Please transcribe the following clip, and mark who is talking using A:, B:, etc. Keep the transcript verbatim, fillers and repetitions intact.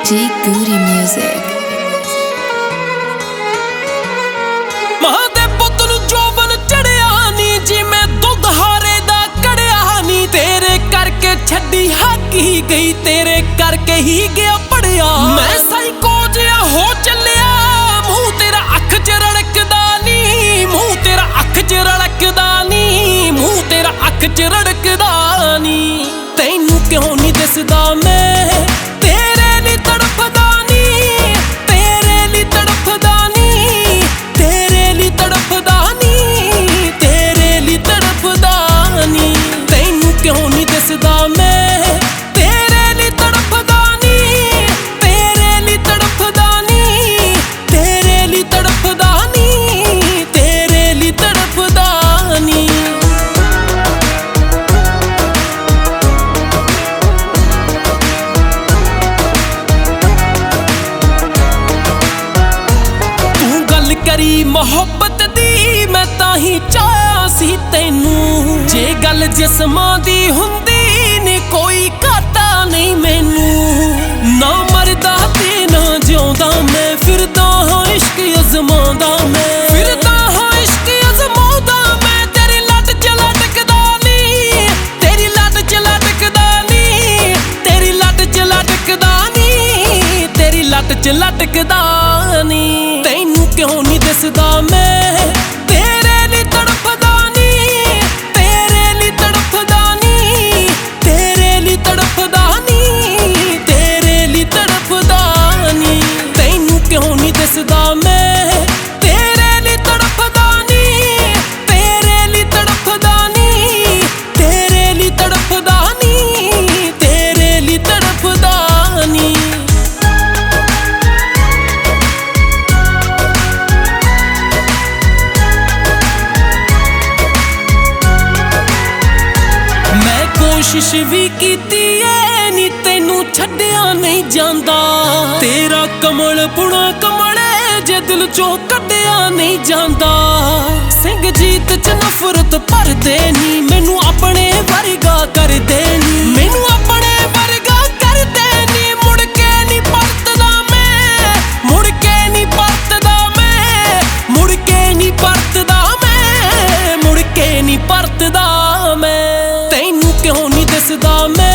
A: G Goody Music।
B: ਮਾਂ ਦੇ ਪੁੱਤ ਨੂੰ ਜੋਬਨ ਚੜਿਆ ਨੀ ਜਿਵੇਂ ਦੁੱਧ ਹਾਰੇ ਦਾ ਕੜਿਆ ਨੀ। ਤੇਰੇ ਕਰਕੇ ਛੱਡੀ ਹਾਕੀ ਗਈ, ਤੇਰੇ ਕਰਕੇ ਹੀ ਗਿਆ ਪੜਿਆ। ਮੈਂ ਸਾਈਕੋ ਜਿਹਾ ਹੋ ਚੱਲਿਆ, ਮੂੰਹ ਤੇਰਾ ਅੱਖ ਚ ਰੜਕਦਾ ਨੀ, ਮੂੰਹ ਤੇਰਾ ਅੱਖ ਚ ਰੜਕਦਾ ਨੀ, ਮੂੰਹ ਤੇਰਾ ਅੱਖ ਚ ਰੜਕਦਾ ਨੀ। ਤੈਨੂੰ ਕਿਉਂ ਨਹੀਂ ਦਿਸਦਾ ਮੈਂ ਤੇਰੇ ਲਈ ਤੜਫਦਾ ਨੀ, ਤੇਰੇ ਲਈ ਤੜਫਦਾ ਨੀ, ਤੇਰੇ ਲਈ ਤੜਫਦਾ ਨੀ, ਤੇਰੇ ਲਈ ਤੜਫਦਾ ਨੀ। ਤੈਨੂੰ ਕਿਉਂ ਨਹੀਂ ਦਿਸਦਾ ਮੈਂ ਤੇਰੇ ਲਈ ਤੜਫਦਾ ਨੀ, ਤੇਰੇ ਲਈ ਤੜਫਦਾ ਨੀ, ਤੇਰੇ ਲਈ ਤੜਫਦਾ ਨੀ, ਤੇਰੇ ਲਈ ਤੜਫਦਾ ਨੀ। ਕਰੀ ਮੁਹੱਬਤ ਦੀ ਮੈਂ ਤਾਂ ਹੀ ਚਾਹਿਆ ਸੀ ਤੈਨੂੰ, ਜੇ ਗੱਲ ਜਿਸਮਾਂ ਦੀ ਹੁੰਦੀ ਨੀ ਕੋਈ ਘਾਟਾ ਨਹੀਂ ਮੈਨੂੰ। ਨਾ ਮਰਦਾ ਤੇ ਨਾ ਜਿਉਂਦਾ ਮੈਂ ਫਿਰਦਾ ਹਾਂ ਇਸ਼ਕ ਅਜ਼ਮਾਉਂਦਾ, ਮੈਂ ਫਿਰਦਾ ਹਾਂ ਇਸ਼ਕ ਅਜ਼ਮਾਉਂਦਾ। ਮੈਂ ਤੇਰੀ ਲੱਟ ਚ ਲਟਕਦਾ ਨੀ, ਤੇਰੀ ਲੱਟ ਚ ਲਟਕਦਾ ਨੀ, ਤੇਰੀ ਲੱਟ ਚ ਲਟਕਦਾ ਨੀ, ਤੇਰੀ ਲੱਟ ਚ ਲਟਕਦਾ ਨੀ। ਤੈਨੂੰ ਕਿਉਂ ਨਹੀਂ ਦਿਸਦਾ ਮੈਂ ਤੇਰੇ ਲਈ ਤੜਫਦਾ ਨੀ, ਤੇਰੇ ਲਈ ਤੜਫਦਾ ਨੀ, ਤੇਰੇ ਲਈ ਤੜਫਦਾ ਨੀ, ਤੇਰੇ ਲਈ ਤੜਫਦਾ ਨੀ। ਤੈਨੂੰ ਕਿਉਂ ਨਹੀਂ ਦਿਸਦਾ ਮੈਂ ਤੇਰੇ ਲਈ ਤੜਫਦਾ ਨੀ, ਤੇਰੇ ਲਈ ਤੜਫਦਾ ਨੀ, ਤੇਰੇ ਲਈ ਤੜਫਦਾ ਨੀ, ਤੇਰੇ ਲਈ ਤੜਫਦਾ ਨੀ। ਕੋਸ਼ਿਸ਼ ਵੀ ਕੀਤੀ ਏ ਨੀ ਤੈਨੂੰ ਛੱਡਿਆ ਨਹੀਂ ਜਾਂਦਾ, ਤੇਰਾ ਕਮਲ ਪੁਣਾ ਕਮਲੇ ਜੇ ਦਿਲ ਚੋਂ ਕੱਢਿਆ ਨਹੀਂ ਜਾਂਦਾ। ਸਿੰਘ ਜੀਤ ਚ ਨਫ਼ਰਤ ਭਰਦੇ ਨੀ, ਮੈਨੂੰ ਆਪਣੇ ਵਰਗਾ ਕਰਦੇ ਨੀ, ਮੈਨੂੰ ਆਪਣੇ ਵਰਗਾ ਕਰਦੇ ਨੀ। ਮੁੜ ਕੇ ਨੀ ਪਰਤਦਾ ਮੈਂ, ਮੁੜ ਕੇ ਨੀ ਪਰਤਦਾ ਮੈਂ, ਮੁੜ ਕੇ ਨੀ ਪਰਤਦਾ ਮੈਂ, ਮੁੜ ਕੇ ਨੀ ਪਰਤਦਾ ਮੈਂ। ਤੈਨੂੰ ਕਿਉਂ ਨਹੀਂ ਦਿਸਦਾ ਮੈਂ